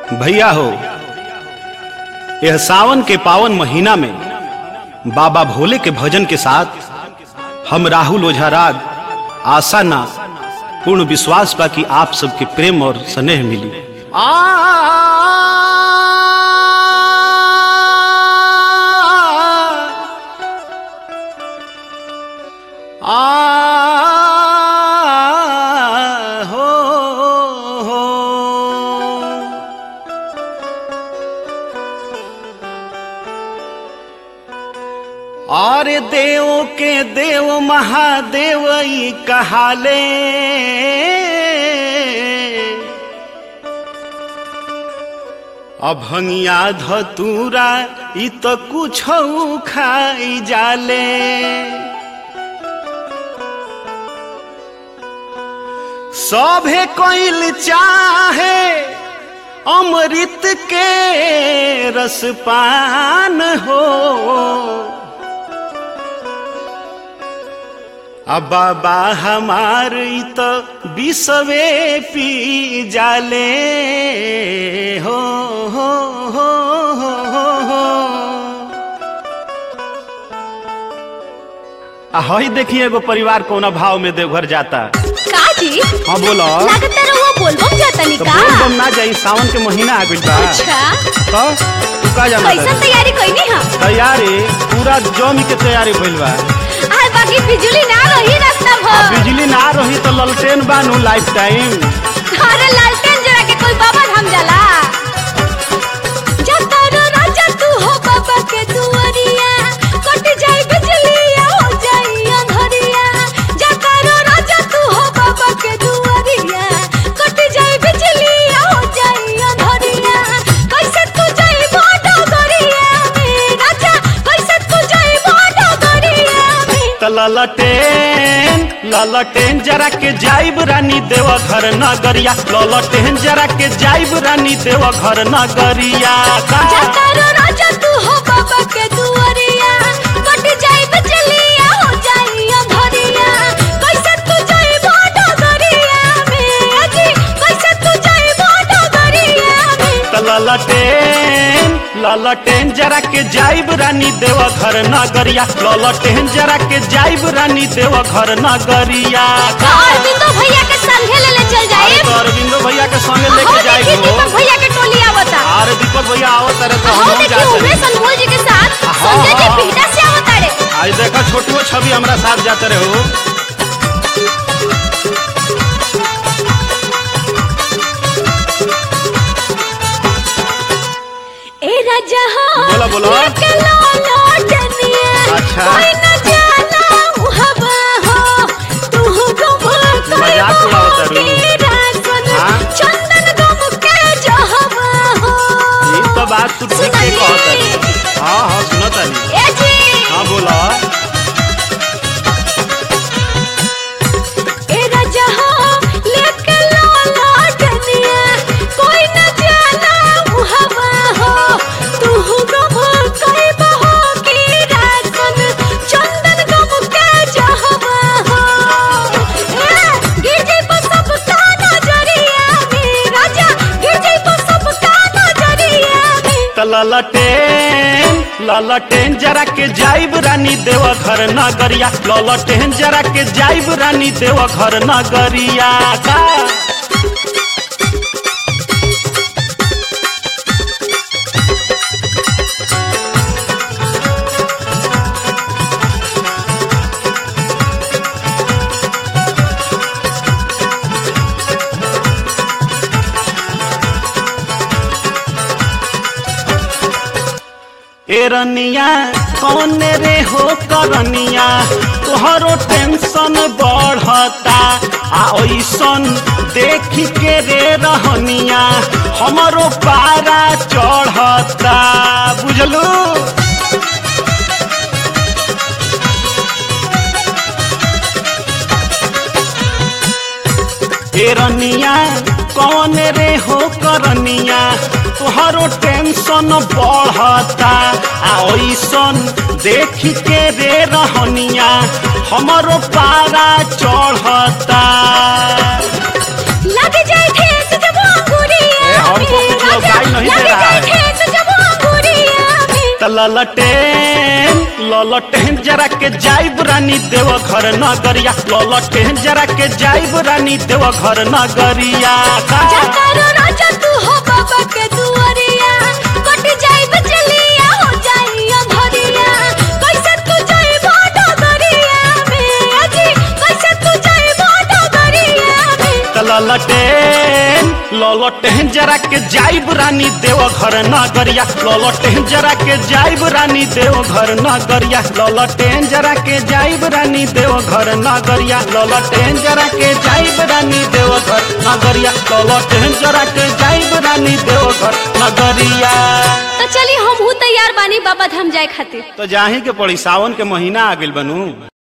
भैया हो, यह सावन के पावन महीना में बाबा भोले के भजन के साथ हम राहुल ओझा राग आशा ना पूर्ण विश्वास बा कि आप सबके प्रेम और स्नेह मिली। और देवों के देव महादेव ई कहाले, अभंगिया धतूरा ई तो कुछ खाई जाले। सभे कोइल चाहे अमृत के रसपान हो, अब बाबा हमार तो विषवे पी जाले हो हो हो हो हो। हई देखिए एगो परिवार कोना भाव में देवघर जाता। काजी? हाँ बोलो। लागत रहुआ बोलबम जाता नी का? बोलबम ना जाई, सावन के महीना आ गइल बा। अच्छा। तो तू का जाना? कैसा तैयारी कइनी हां? तैयारी पूरा जमी के तैयारी भइल बा। आ बाकी बिजली ना रही रास्ता भर। बिजली ना रही तो ललटेन बानू लाइफ टाइम। अरे लालटेन जरा के कोई बाबा धाम जाला। जाता रो राजा तू हो बाबा के दुआरिया, कट जाई बिजलिया हो जाई अंधरिया। जाता रो राजा तू हो बाबा के दुआरिया, कट जाई बिजलिया हो जाई अंधरिया। कैसे तू जाई बाडा गरिया में राजा, कैसे तू जाई बाडा गरिया में। त ललटेन जरा के जाइब रानी देव घर नगरिया, ललटेन जरा के जाइब रानी देव घर नगरिया। जाता रो राजा तू हो बाबा के दुआरिया, कट जाई बिजलिया हो जाई अंधरिया। कैसे तू जाई बाडा गरिया में अजी, कैसे तू जाई बाडा गरिया में। त ललटेन जरा के जाइब रानी देव घर नगरिया, ललटेन जरा के जाइब रानी देव घर नगरिया। अरविंदो भैया के संगे ले चल जाए। तो अरविंदो भैया के संगे लेके जाइब। दीपक भैया के टोली आवता। अरे दीपक भैया आवत रे तो हम हम देखिए जाते। उमे संभोल जी के साथ संजय जी पीटा से आवता रे। आज देखा छोटू छवि हमरा साथ जाते रहे हो। ए राजा हो बोला बोला। लेके लौटनिया, अच्छा। कोई न जाना हवा हो, तू गुम कोई मजाक उड़ावता रू। के रासन, हाँ? चंदन गुम के जहवा हो। ये तो बात तू ठीक से सुनाई। कहता है। हाँ हाँ सुनता नहीं। ए जी। हाँ बोला। ए राजा हो लेके लौटनिया, कोई न जाना हवा हो, तू गुम कोई बहो की रासन, चंदन गुम के जहवा हो। ए गिर जाई पर सबका नजरिया में राजा, गिर जाई पर सबका नजरिया में। त ललटेन जरा के जाइब रानी देव घर नगरिया, ललटेन जरा के जाइब रानी देव घर नगरिया। का एरनिया कौन रे हो करनिया, तोहरो टेंशन बढ़ता। आ ओइसन देख के रे रहनिया, हमरो पारा चढ़ता। बुझलू? एरनिया कौन रे हो करनिया, तोहरो टेंशन बढ़ता। आ ओइसन देख के रे रहनिया, हमरो पारा चढ़ता। लग जाए ठेस जब अंगूरिया हमको कुछ में राजा, ललटेन जरा के जाइब रानी देव घर नगरिया ललटेन जरा के जाइब रानी देव घर नगरिया जाकरो राजा तू हो बाबा के दुआरिया कट जाई बचलिया हो जाई अंधरिया कैसे तू जाई डगरिया में अजी कैसे तू जाई डगरिया में ललटेन जरा के जाइब रानी देव घर नगरिया ललटेन जरा के जाइब रानी देव घर नगरिया ललटेन जरा के जाइब रानी देव घर नगरिया ललटेन जरा के जाइब रानी देव घर नगरिया ललटेन जरा के जाइब रानी देव घर नगरिया। तो चली हम तैयार बानी बाबा धाम जाए खातिर। तो जाही के पड़ी सावन के महीना आ गइल बनू।